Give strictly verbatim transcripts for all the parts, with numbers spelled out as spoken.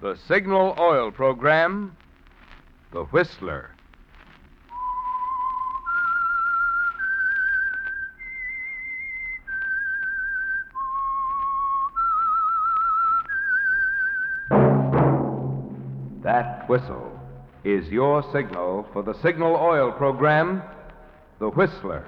The Signal Oil Program, The Whistler. That whistle is your signal for the Signal Oil Program, The Whistler.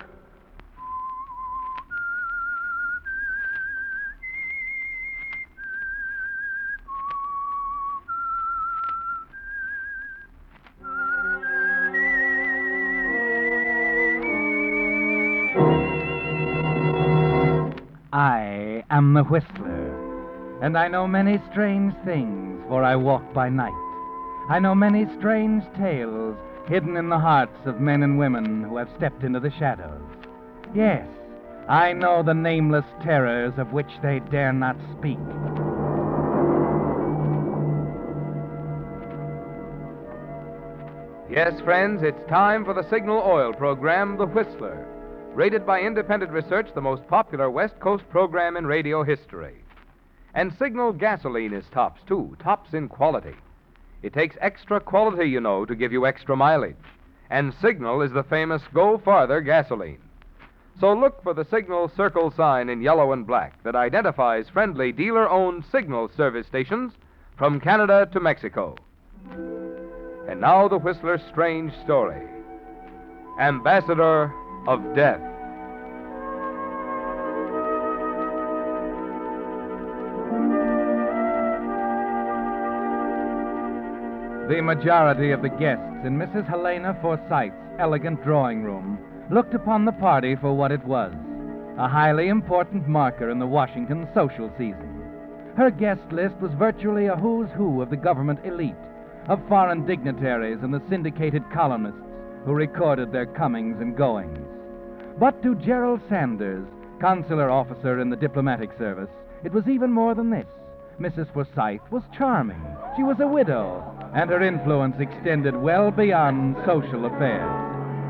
I am the Whistler, and I know many strange things, for I walk by night. I know many strange tales hidden in the hearts of men and women who have stepped into the shadows. Yes, I know the nameless terrors of which they dare not speak. Yes, friends, it's time for the Signal Oil Program, The Whistler. Rated by independent research, the most popular West Coast program in radio history. And Signal gasoline is tops, too, tops in quality. It takes extra quality, you know, to give you extra mileage. And Signal is the famous Go Farther gasoline. So look for the Signal circle sign in yellow and black that identifies friendly dealer-owned Signal service stations from Canada to Mexico. And now the Whistler's strange story. Ambassador of Death. The majority of the guests in Missus Helena Forsythe's elegant drawing room looked upon the party for what it was, a highly important marker in the Washington social season. Her guest list was virtually a who's who of the government elite, of foreign dignitaries and the syndicated columnists who recorded their comings and goings. But to Gerald Sanders, consular officer in the diplomatic service, it was even more than this. Missus Forsythe was charming. She was a widow, and her influence extended well beyond social affairs.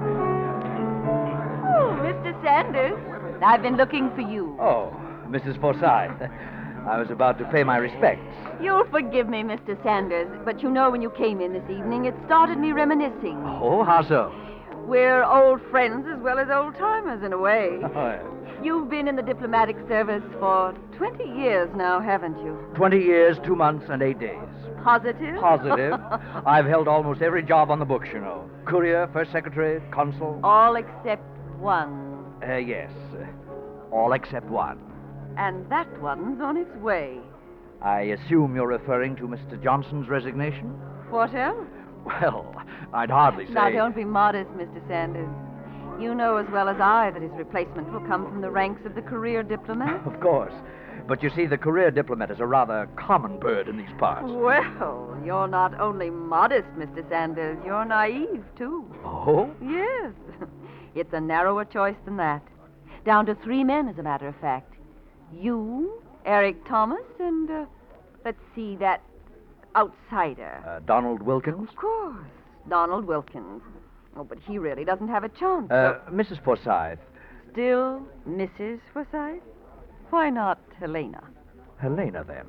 Oh, Mister Sanders, I've been looking for you. Oh, Missus Forsythe. I was about to pay my respects. You'll forgive me, Mister Sanders, but you know when you came in this evening, it started me reminiscing. Oh, how so? We're old friends as well as old-timers in a way. Oh, yes. You've been in the diplomatic service for twenty years now, haven't you? Twenty years, two months, and eight days. Positive? Positive. I've held almost every job on the books, you know. Courier, first secretary, consul. All except one. Uh, yes. Uh, all except one. And that one's on its way. I assume you're referring to Mister Johnson's resignation? What else? Well, I'd hardly say... Now, don't be modest, Mister Sanders. You know as well as I that his replacement will come from the ranks of the career diplomat. Of course. But you see, the career diplomat is a rather common bird in these parts. Well, you're not only modest, Mister Sanders, you're naive, too. Oh? Yes. It's a narrower choice than that. Down to three men, as a matter of fact. You, Eric Thomas, and, uh, let's see, that outsider. Uh, Donald Wilkins? Of course, Donald Wilkins. Oh, but he really doesn't have a chance. Uh, Missus Forsythe. Still Missus Forsythe? Why not Helena? Helena, then.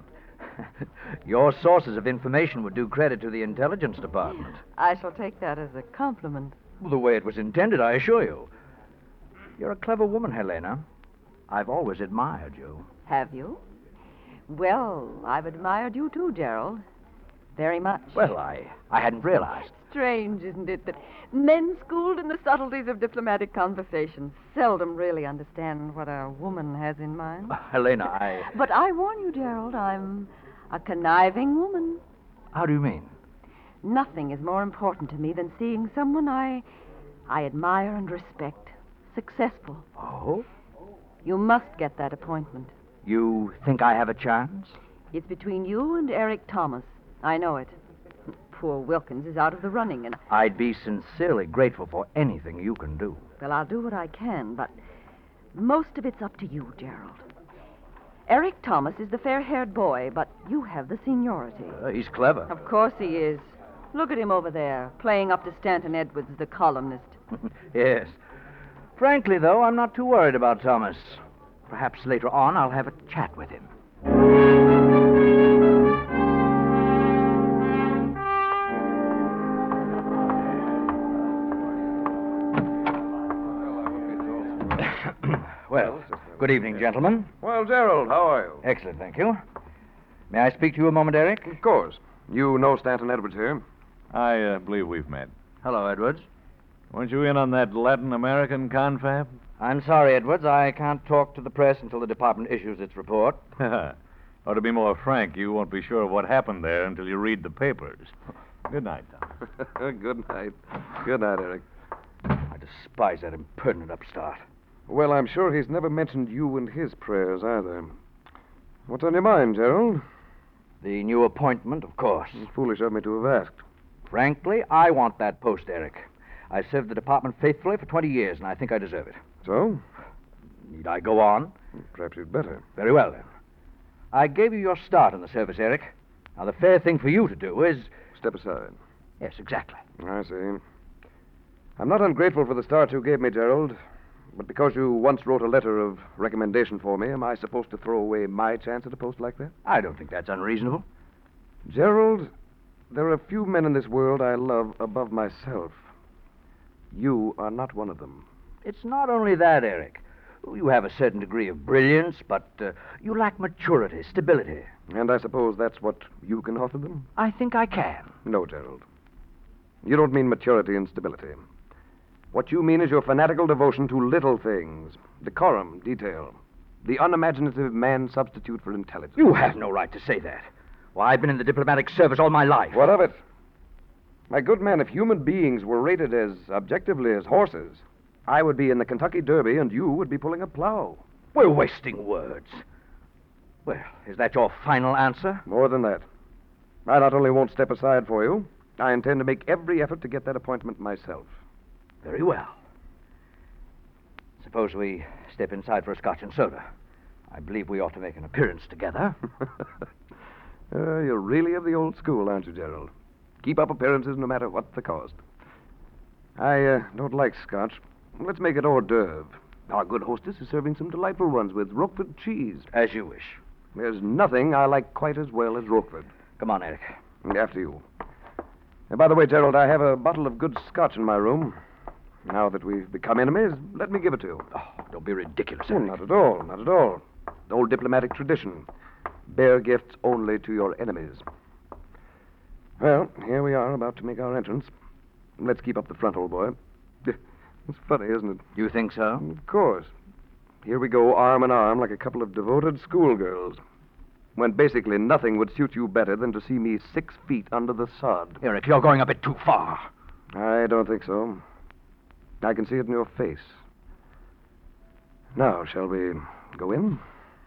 Your sources of information would do credit to the intelligence department. I shall take that as a compliment. Well, the way it was intended, I assure you. You're a clever woman, Helena. I've always admired you. Have you? Well, I've admired you too, Gerald. Very much. Well, I, I hadn't realized. Strange, isn't it, that men schooled in the subtleties of diplomatic conversation seldom really understand what a woman has in mind. Uh, Helena, I... But I warn you, Gerald, I'm a conniving woman. How do you mean? Nothing is more important to me than seeing someone I, I admire and respect successful. Oh? You must get that appointment. You think I have a chance? It's between you and Eric Thomas. I know it. Poor Wilkins is out of the running, and... I'd be sincerely grateful for anything you can do. Well, I'll do what I can, but most of it's up to you, Gerald. Eric Thomas is the fair-haired boy, but you have the seniority. Uh, he's clever. Of course he is. Look at him over there, playing up to Stanton Edwards, the columnist. Yes. Frankly, though, I'm not too worried about Thomas. Perhaps later on I'll have a chat with him. Good evening, gentlemen. Well, Gerald, how are you? Excellent, thank you. May I speak to you a moment, Eric? Of course. You know Stanton Edwards here. I uh, believe we've met. Hello, Edwards. Weren't you in on that Latin American confab? I'm sorry, Edwards. I can't talk to the press until the department issues its report. Or to be more frank, you won't be sure of what happened there until you read the papers. Good night, Tom. Good night. Good night, Eric. I despise that impertinent upstart. Well, I'm sure he's never mentioned you in his prayers either. What's on your mind, Gerald? The new appointment, of course. Foolish of me to have asked. Frankly, I want that post, Eric. I served the department faithfully for twenty years, and I think I deserve it. So? Need I go on? Perhaps you'd better. Very well, then. I gave you your start in the service, Eric. Now, the fair thing for you to do is... Step aside. Yes, exactly. I see. I'm not ungrateful for the start you gave me, Gerald. But because you once wrote a letter of recommendation for me, am I supposed to throw away my chance at a post like that? I don't think that's unreasonable. Gerald, there are few men in this world I love above myself. You are not one of them. It's not only that, Eric. You have a certain degree of brilliance, but uh, you lack maturity, stability. And I suppose that's what you can offer them? I think I can. No, Gerald. You don't mean maturity and stability. What you mean is your fanatical devotion to little things, decorum, detail, the unimaginative man substitute for intelligence. You have no right to say that. Why, I've been in the diplomatic service all my life. What of it? My good man, if human beings were rated as objectively as horses, I would be in the Kentucky Derby and you would be pulling a plow. We're wasting words. Well, is that your final answer? More than that. I not only won't step aside for you, I intend to make every effort to get that appointment myself. Very well. Suppose we step inside for a scotch and soda. I believe we ought to make an appearance together. uh, you're really of the old school, aren't you, Gerald? Keep up appearances no matter what the cost. I uh, don't like scotch. Let's make it hors d'oeuvre. Our good hostess is serving some delightful ones with Roquefort cheese. As you wish. There's nothing I like quite as well as Roquefort. Come on, Eric. After you. And by the way, Gerald, I have a bottle of good scotch in my room. Now that we've become enemies, let me give it to you. Oh, don't be ridiculous, Oh, Eric. not at all, not at all. The old diplomatic tradition. Bear gifts only to your enemies. Well, here we are, about to make our entrance. Let's keep up the front, old boy. It's funny, isn't it? You think so? Of course. Here we go, arm in arm, like a couple of devoted schoolgirls. When basically nothing would suit you better than to see me six feet under the sod. Eric, you're going a bit too far. I don't think so. I can see it in your face. Now, shall we go in?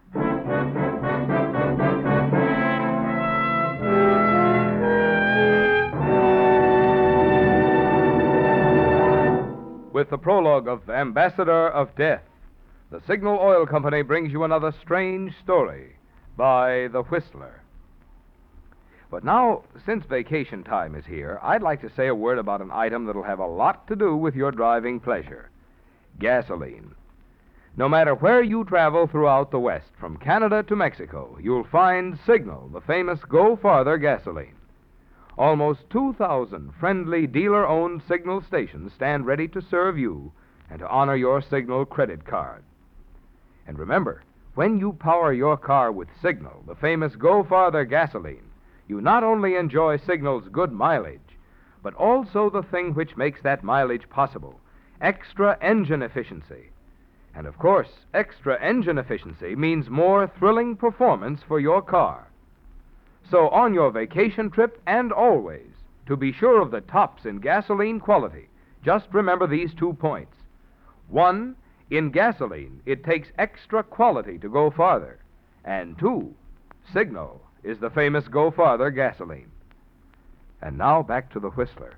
With the prologue of Ambassador of Death, the Signal Oil Company brings you another strange story by The Whistler. But now, since vacation time is here, I'd like to say a word about an item that'll have a lot to do with your driving pleasure: gasoline. No matter where you travel throughout the West, from Canada to Mexico, you'll find Signal, the famous Go Farther gasoline. Almost two thousand friendly dealer-owned Signal stations stand ready to serve you and to honor your Signal credit card. And remember, when you power your car with Signal, the famous Go Farther gasoline, you not only enjoy Signal's good mileage, but also the thing which makes that mileage possible: extra engine efficiency. And of course, extra engine efficiency means more thrilling performance for your car. So on your vacation trip and always, to be sure of the tops in gasoline quality, just remember these two points. One, in gasoline, it takes extra quality to go farther. And two, Signal is the famous Go Farther gasoline. And now back to the Whistler.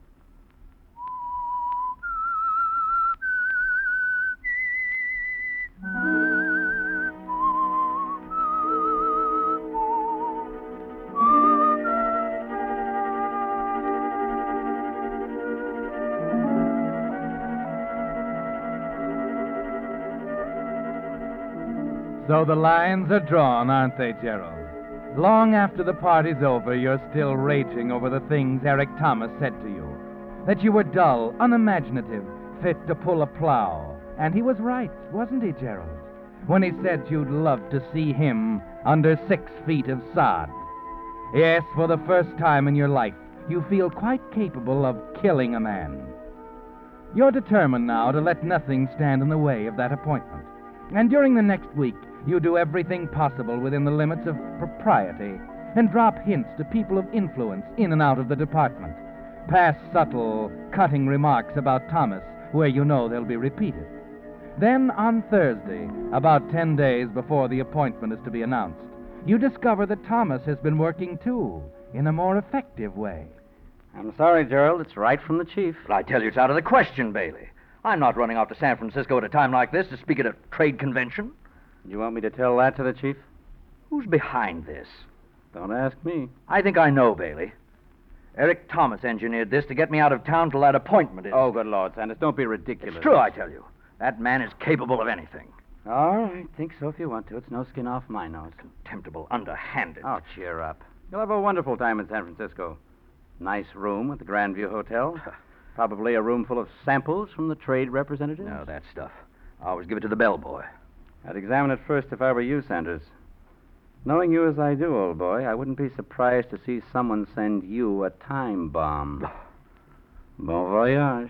So the lines are drawn, aren't they, Gerald? Long after the party's over, you're still raging over the things Eric Thomas said to you. That you were dull, unimaginative, fit to pull a plow. And he was right, wasn't he, Gerald? when he said you'd love to see him under six feet of sod. Yes, for the first time in your life, you feel quite capable of killing a man. You're determined now to let nothing stand in the way of that appointment. And during the next week, you do everything possible within the limits of propriety and drop hints to people of influence in and out of the department. Pass subtle, cutting remarks about Thomas where you know they'll be repeated. Then on Thursday, about ten days before the appointment is to be announced, you discover that Thomas has been working too, in a more effective way. I'm sorry, Gerald. It's right from the chief. But I tell you, it's out of the question, Bailey. I'm not running off to San Francisco at a time like this to speak at a trade convention. You want me to tell that to the chief? Who's behind this? Don't ask me. I think I know, Bailey. Eric Thomas engineered this to get me out of town till that appointment is... Oh, good Lord, Sanders, don't be ridiculous. It's true, I tell you. That man is capable of anything. All right, think so if you want to. It's no skin off my nose. Contemptible, underhanded. Oh, cheer up. You'll have a wonderful time in San Francisco. Nice room at the Grandview Hotel. Probably a room full of samples from the trade representatives. No, that stuff. I always give it to the bellboy. I'd examine it first if I were you, Sanders. Knowing you as I do, old boy, I wouldn't be surprised to see someone send you a time bomb. Bon voyage.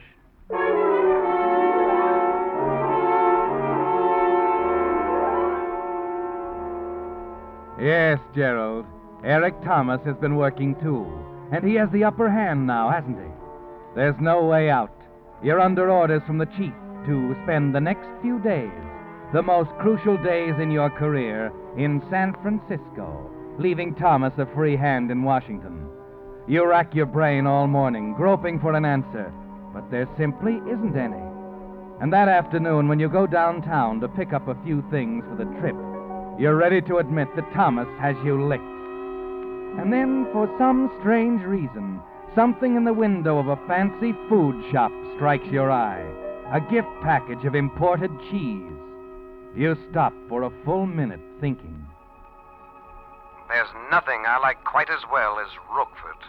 Yes, Gerald. Eric Thomas has been working too. And he has the upper hand now, hasn't he? There's no way out. You're under orders from the chief to spend the next few days, the most crucial days in your career, in San Francisco, leaving Thomas a free hand in Washington. You rack your brain all morning, groping for an answer, but there simply isn't any. And that afternoon, when you go downtown to pick up a few things for the trip, you're ready to admit that Thomas has you licked. And then, for some strange reason, something in the window of a fancy food shop strikes your eye. A gift package of imported cheese. You stop for a full minute thinking. There's nothing I like quite as well as Roquefort.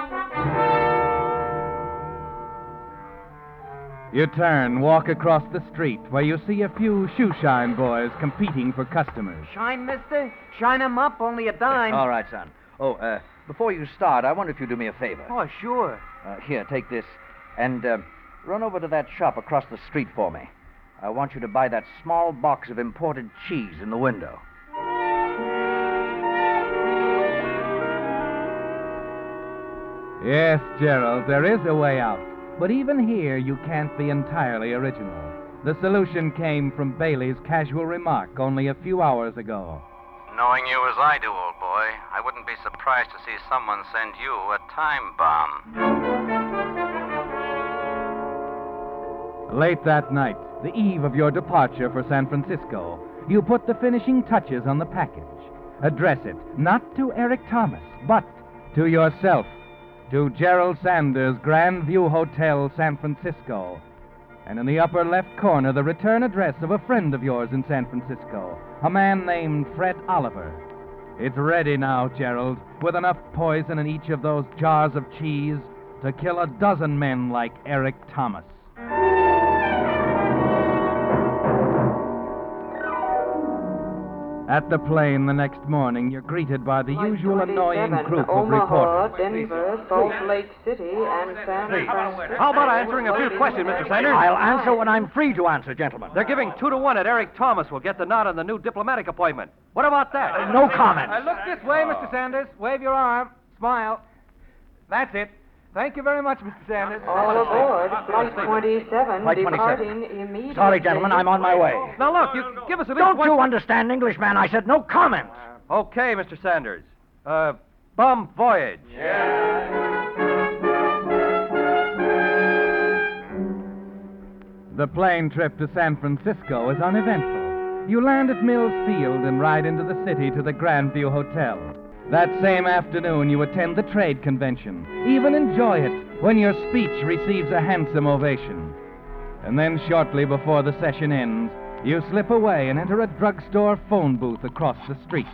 You turn, walk across the street, where you see a few shoeshine boys competing for customers. Shine, mister? Shine 'em up, only a dime. All right, son. Oh, uh, before you start, I wonder if you'd do me a favor. Oh, sure. Uh, here, take this, and uh, run over to that shop across the street for me. I want you to buy that small box of imported cheese in the window. Yes, Gerald, there is a way out. But even here, you can't be entirely original. The solution came from Bailey's casual remark only a few hours ago. Knowing you as I do, old boy, I wouldn't be surprised to see someone send you a time bomb. Late that night, the eve of your departure for San Francisco, you put the finishing touches on the package. Address it not to Eric Thomas, but to yourself, to Gerald Sanders, Grandview Hotel, San Francisco. And in the upper left corner, the return address of a friend of yours in San Francisco, a man named Fred Oliver. It's ready now, Gerald, with enough poison in each of those jars of cheese to kill a dozen men like Eric Thomas. At the plane the next morning, you're greeted by the usual annoying group of Omaha, reporters. Denver, Salt Lake City, and San Francisco. How about answering a few questions, Mister Sanders? I'll answer when I'm free to answer, gentlemen. They're giving two to one that Eric Thomas will get the nod on the new diplomatic appointment. What about that? Uh, no comment. Uh, look this way, Mister Sanders. Wave your arm. Smile. That's it. Thank you very much, Mister Sanders. All aboard, Flight twenty-seven, Flight departing twenty-seven. immediately. Sorry, gentlemen, I'm on my way. Now, look, you give us at least Don't one... you understand English, man? I said no comment. Okay, Mister Sanders. Uh, bon voyage. The plane trip to San Francisco is uneventful. You land at Mills Field and ride into the city to the Grandview Hotel. That same afternoon, you attend the trade convention. Even enjoy it when your speech receives a handsome ovation. And then shortly before the session ends, you slip away and enter a drugstore phone booth across the street.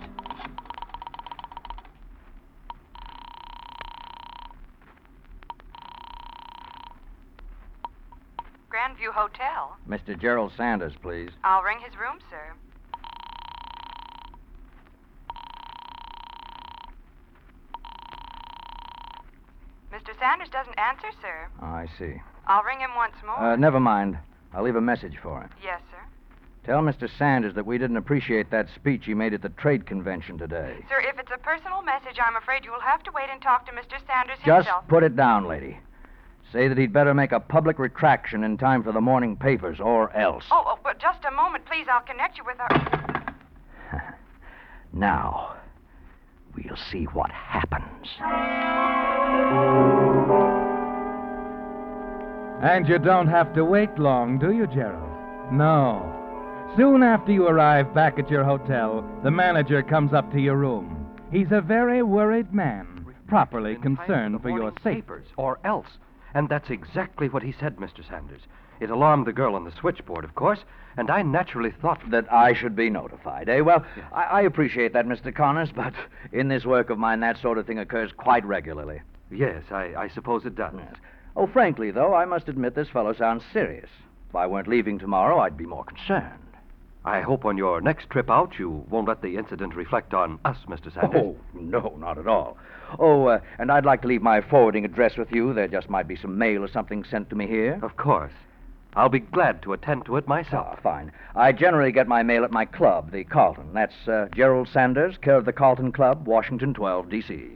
Grandview Hotel. Mister Gerald Sanders, please. I'll ring his room, sir. Mister Sanders doesn't answer, sir. Oh, I see. I'll ring him once more. Uh, never mind. I'll leave a message for him. Yes, sir. Tell Mister Sanders that we didn't appreciate that speech he made at the trade convention today. Sir, if it's a personal message, I'm afraid you will have to wait and talk to Mister Sanders Just himself. put it down, lady. Say that he'd better make a public retraction in time for the morning papers, or else. Oh, oh, but just a moment, please. I'll connect you with our... Now, we'll see what happens. And you don't have to wait long, do you, Gerald? No. Soon after you arrive back at your hotel, the manager comes up to your room. He's a very worried man, properly concerned for your safety. Papers, or else. And that's exactly what he said, Mister Sanders. It alarmed the girl on the switchboard, of course, and I naturally thought... That I should be notified, eh? Well, yeah. I, I appreciate that, Mister Connors, but in this work of mine, that sort of thing occurs quite regularly. Yes, I, I suppose it does. Yes. Oh, frankly, though, I must admit this fellow sounds serious. If I weren't leaving tomorrow, I'd be more concerned. I hope on your next trip out you won't let the incident reflect on us, Mister Sanders. Oh, no, not at all. Oh, uh, and I'd like to leave my forwarding address with you. There just might be some mail or something sent to me here. Of course. I'll be glad to attend to it myself. Ah, fine. I generally get my mail at my club, the Carlton. That's uh, Gerald Sanders, care of the Carlton Club, Washington twelve, D C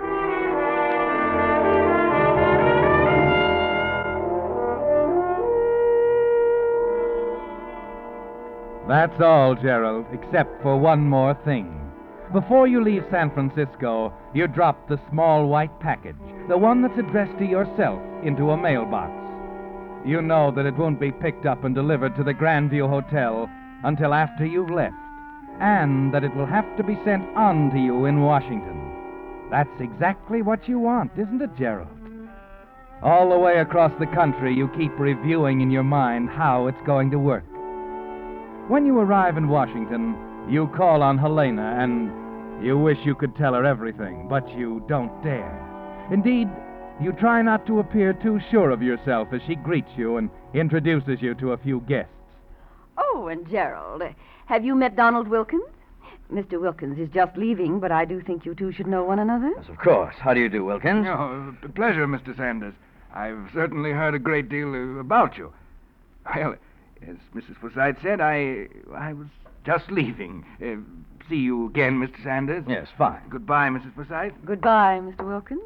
That's all, Gerald, except for one more thing. Before you leave San Francisco, you drop the small white package, the one that's addressed to yourself, into a mailbox. You know that it won't be picked up and delivered to the Grandview Hotel until after you've left, and that it will have to be sent on to you in Washington. That's exactly what you want, isn't it, Gerald? All the way across the country, you keep reviewing in your mind how it's going to work. When you arrive in Washington, you call on Helena, and you wish you could tell her everything, but you don't dare. Indeed, you try not to appear too sure of yourself as she greets you and introduces you to a few guests. Oh, and Gerald, have you met Donald Wilkins? Mister Wilkins is just leaving, but I do think you two should know one another. Yes, of course. How do you do, Wilkins? Oh, pleasure, Mister Sanders. I've certainly heard a great deal uh, about you. Well, as Missus Forsythe said, I I was just leaving. Uh, see you again, Mister Sanders. Yes, fine. Goodbye, Missus Forsythe. Goodbye, Mister Wilkins.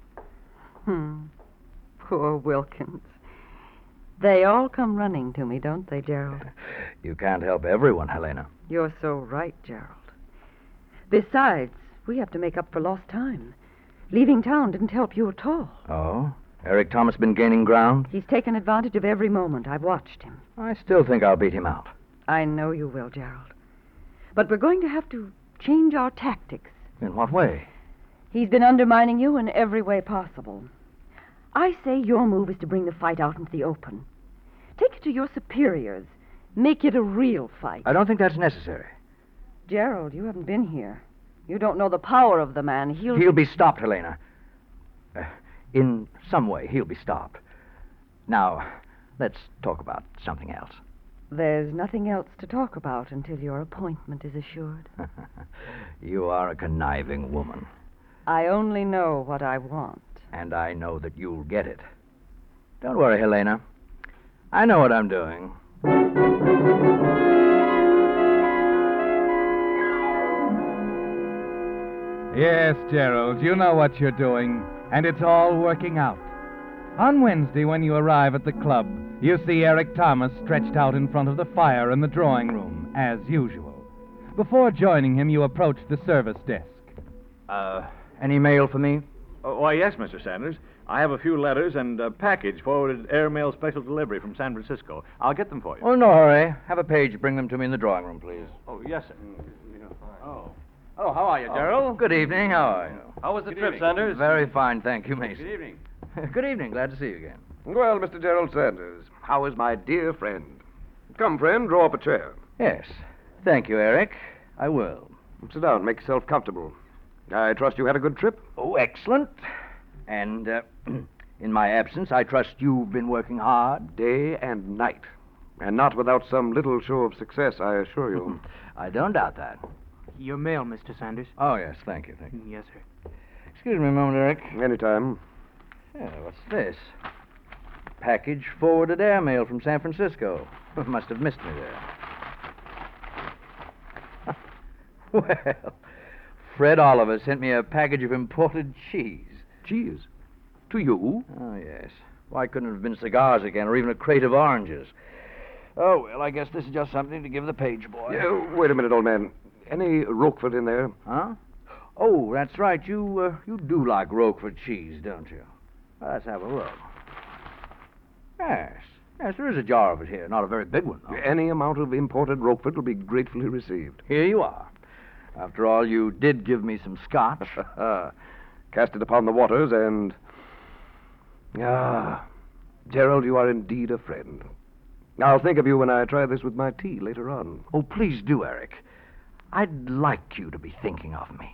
Hmm. Poor Wilkins. They all come running to me, don't they, Gerald? You can't help everyone, Helena. You're so right, Gerald. Besides, we have to make up for lost time. Leaving town didn't help you at all. Oh? Eric Thomas been gaining ground? He's taken advantage of every moment. I've watched him. I still think I'll beat him out. I know you will, Gerald. But we're going to have to change our tactics. In what way? He's been undermining you in every way possible. I say your move is to bring the fight out into the open. Take it to your superiors. Make it a real fight. I don't think that's necessary. Gerald, you haven't been here. You don't know the power of the man. He'll... He'll be stopped, Helena. Uh, in some way, he'll be stopped. Now, let's talk about something else. There's nothing else to talk about until your appointment is assured. You are a conniving woman. I only know what I want. And I know that you'll get it. Don't worry, Helena. I know what I'm doing. Yes, Gerald, you know what you're doing, and it's all working out. On Wednesday, when you arrive at the club, you see Eric Thomas stretched out in front of the fire in the drawing room, as usual. Before joining him, you approach the service desk. Uh, any mail for me? Oh, why, yes, Mister Sanders. I have a few letters and a package forwarded airmail special delivery from San Francisco. I'll get them for you. Oh, no hurry. Have a page bring them to me in the drawing room, please. Oh, yes, sir. Oh. Oh, how are you, Gerald? Oh, good evening. How are you? How was the Good trip, evening. Sanders? Very fine, thank you, Mason. Good evening. Good evening. Glad to see you again. Well, Mister Gerald Sanders, how is my dear friend? Come, friend, draw up a chair. Yes. Thank you, Eric. I will. Sit down. Make yourself comfortable. I trust you had a good trip? Oh, excellent. And uh, in my absence, I trust you've been working hard? Day and night. And not without some little show of success, I assure you. I don't doubt that. Your mail, Mister Sanders. Oh, yes. Thank you. Thank you. Yes, sir. Excuse me a moment, Eric. Anytime. Yeah, what's this? Package forwarded airmail from San Francisco. Must have missed me there. Well, Fred Oliver sent me a package of imported cheese. Cheese? To you? Oh, yes. Why couldn't it have been cigars again, or even a crate of oranges? Oh, well, I guess this is just something to give the page boy. Yeah, wait a minute, old man. Any Roquefort in there? Huh? Oh, that's right. You uh, you do like Roquefort cheese, don't you? Let's have a look. Yes. Yes, there is a jar of it here. Not a very big one, though. Any amount of imported Roquefort will be gratefully received. Here you are. After all, you did give me some scotch. Cast it upon the waters and... Ah, Gerald, you are indeed a friend. I'll think of you when I try this with my tea later on. Oh, please do, Eric. I'd like you to be thinking of me.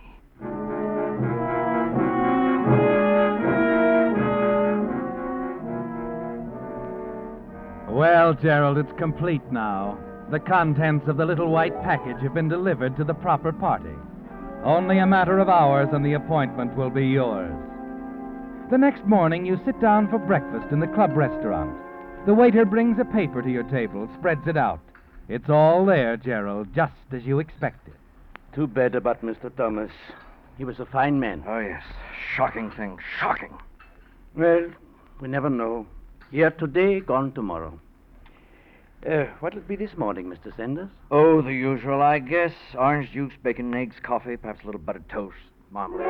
Well, Gerald, it's complete now. The contents of the little white package have been delivered to the proper party. Only a matter of hours and the appointment will be yours. The next morning, you sit down for breakfast in the club restaurant. The waiter brings a paper to your table, spreads it out. It's all there, Gerald, just as you expected. Too bad about Mister Thomas. He was a fine man. Oh, yes. Shocking thing. Shocking. Well, we never know. Here today, gone tomorrow. Uh, what'll it be this morning, Mister Sanders? Oh, the usual, I guess. Orange juice, bacon and eggs, coffee, perhaps a little buttered toast, marmalade.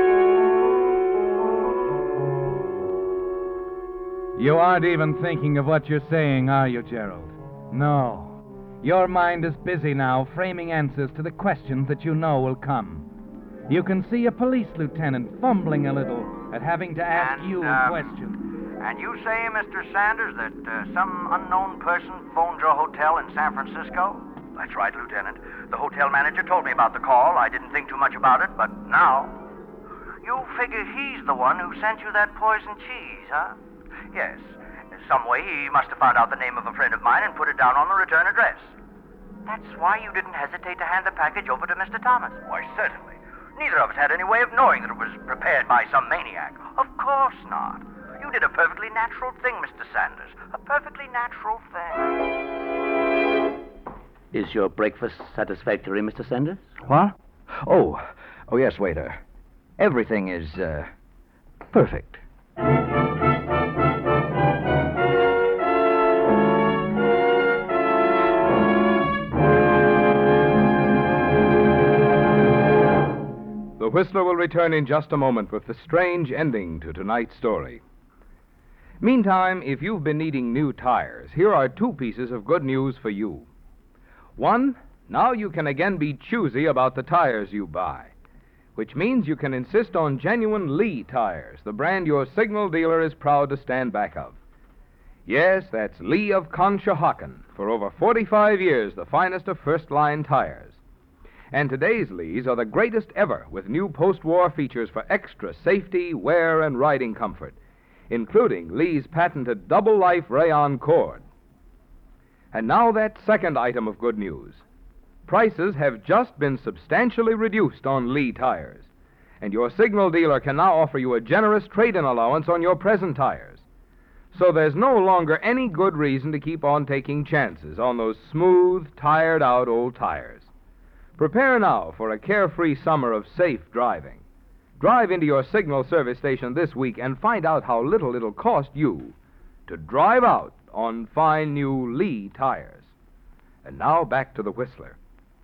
You aren't even thinking of what you're saying, are you, Gerald? No. Your mind is busy now, framing answers to the questions that you know will come. You can see a police lieutenant fumbling a little at having to ask and, you um, questions. And you say, Mister Sanders, that uh, some unknown person phoned your hotel in San Francisco? That's right, Lieutenant. The hotel manager told me about the call. I didn't think too much about it, but now... You figure he's the one who sent you that poison cheese, huh? Yes. Some way he must have found out the name of a friend of mine and put it down on the return address. That's why you didn't hesitate to hand the package over to Mister Thomas. Why, certainly. Neither of us had any way of knowing that it was prepared by some maniac. Of course not. You did a perfectly natural thing, Mister Sanders. A perfectly natural thing. Is your breakfast satisfactory, Mister Sanders? What? Oh, oh yes, waiter. Everything is, uh, perfect. The Whistler will return in just a moment with the strange ending to tonight's story. Meantime, if you've been needing new tires, here are two pieces of good news for you. One, now you can again be choosy about the tires you buy, which means you can insist on genuine Lee tires, the brand your signal dealer is proud to stand back of. Yes, that's Lee of Conshohocken, for over forty-five years the finest of first-line tires. And today's Lees are the greatest ever, with new post-war features for extra safety, wear, and riding comfort, including Lee's patented double-life rayon cord. And now that second item of good news. Prices have just been substantially reduced on Lee tires, and your signal dealer can now offer you a generous trade-in allowance on your present tires. So there's no longer any good reason to keep on taking chances on those smooth, tired-out old tires. Prepare now for a carefree summer of safe driving. Drive into your signal service station this week and find out how little it'll cost you to drive out on fine new Lee tires. And now back to the Whistler.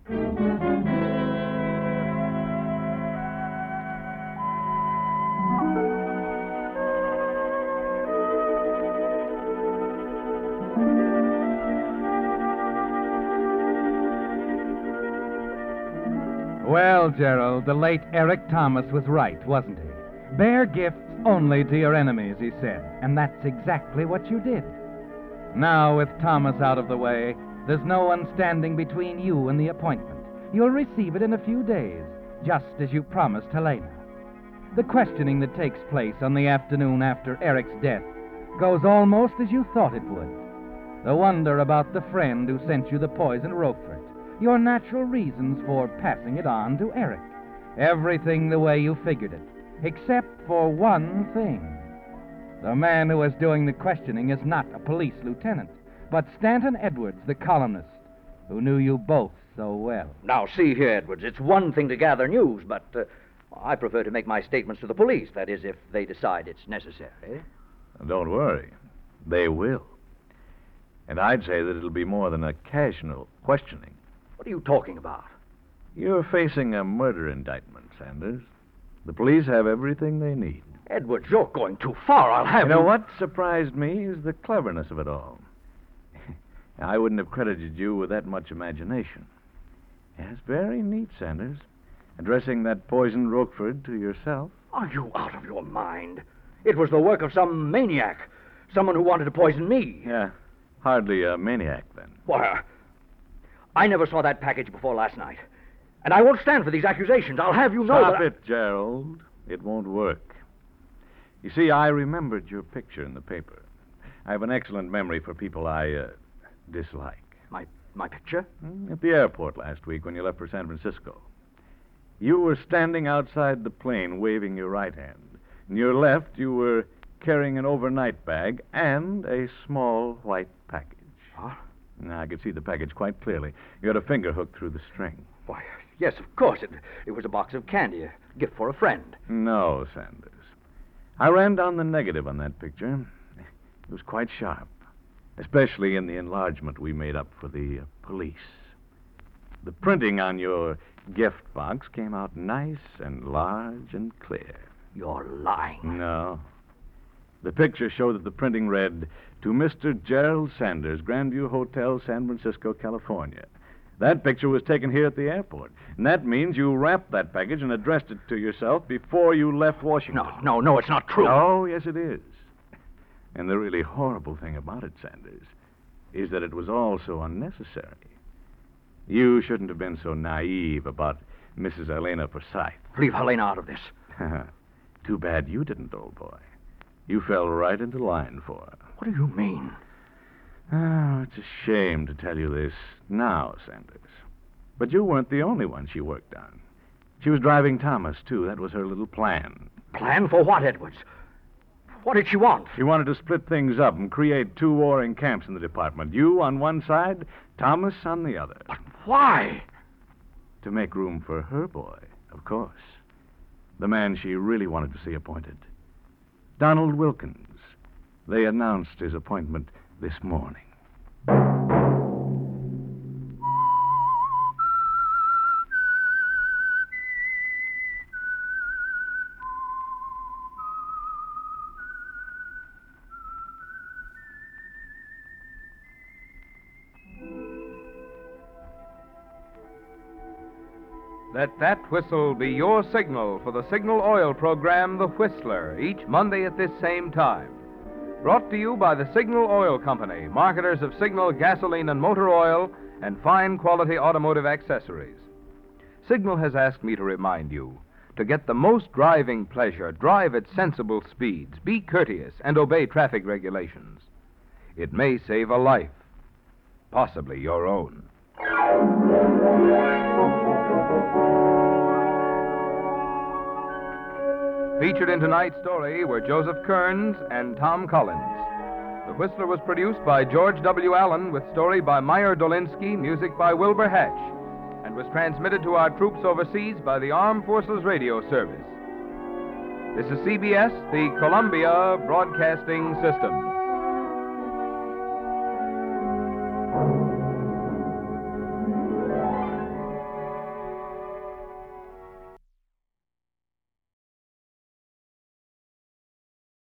Well, Gerald, the late Eric Thomas was right, wasn't he? Bear gifts only to your enemies, he said, and that's exactly what you did. Now, with Thomas out of the way, there's no one standing between you and the appointment. You'll receive it in a few days, just as you promised Helena. The questioning that takes place on the afternoon after Eric's death goes almost as you thought it would. The wonder about the friend who sent you the poison Roquefort, your natural reasons for passing it on to Eric. Everything the way you figured it, except for one thing. The man who was doing the questioning is not a police lieutenant, but Stanton Edwards, the columnist, who knew you both so well. Now, see here, Edwards, it's one thing to gather news, but uh, I prefer to make my statements to the police, that is, if they decide it's necessary. Don't worry. They will. And I'd say that it'll be more than a casual questioning. What are you talking about? You're facing a murder indictment, Sanders. The police have everything they need. Edwards, you're going too far. I'll have you. know you... what surprised me is the cleverness of it all. I wouldn't have credited you with that much imagination. Yes, very neat, Sanders. Addressing that poisoned Roquefort to yourself. Are you out of your mind? It was the work of some maniac. Someone who wanted to poison me. Yeah, hardly a maniac, then. Why, I never saw that package before last night. And I won't stand for these accusations. I'll have you know Stop that... it, Gerald. It won't work. You see, I remembered your picture in the paper. I have an excellent memory for people I uh, dislike. My my picture? At the airport last week when you left for San Francisco. You were standing outside the plane waving your right hand. In your left, you were carrying an overnight bag and a small white package. Huh? Now, I could see the package quite clearly. You had a finger hooked through the string. Why, yes, of course. It, it was a box of candy, a gift for a friend. No, Sanders. I ran down the negative on that picture. It was quite sharp, especially in the enlargement we made up for the uh, police. The printing on your gift box came out nice and large and clear. You're lying. No. The picture showed that the printing read, "To Mister Gerald Sanders, Grandview Hotel, San Francisco, California." That picture was taken here at the airport. And that means you wrapped that package and addressed it to yourself before you left Washington. No, no, no, it's not true. Oh, yes, it is. And the really horrible thing about it, Sanders, is that it was all so unnecessary. You shouldn't have been so naive about Missus Helena Forsythe. Leave Helena out of this. Too bad you didn't, old boy. You fell right into line for her. What do you mean? Oh, it's a shame to tell you this now, Sanders. But you weren't the only one she worked on. She was driving Thomas, too. That was her little plan. Plan for what, Edwards? What did she want? She wanted to split things up and create two warring camps in the department. You on one side, Thomas on the other. But why? To make room for her boy, of course. The man she really wanted to see appointed. Donald Wilkins. They announced his appointment this morning. Let that whistle be your signal for the Signal Oil program, The Whistler, each Monday at this same time. Brought to you by the Signal Oil Company, marketers of Signal gasoline and motor oil and fine quality automotive accessories. Signal has asked me to remind you to get the most driving pleasure, drive at sensible speeds, be courteous, and obey traffic regulations. It may save a life, possibly your own. Featured in tonight's story were Joseph Kearns and Tom Collins. The Whistler was produced by George W. Allen with story by Meyer Dolinsky, music by Wilbur Hatch, and was transmitted to our troops overseas by the Armed Forces Radio Service. This is C B S, the Columbia Broadcasting System.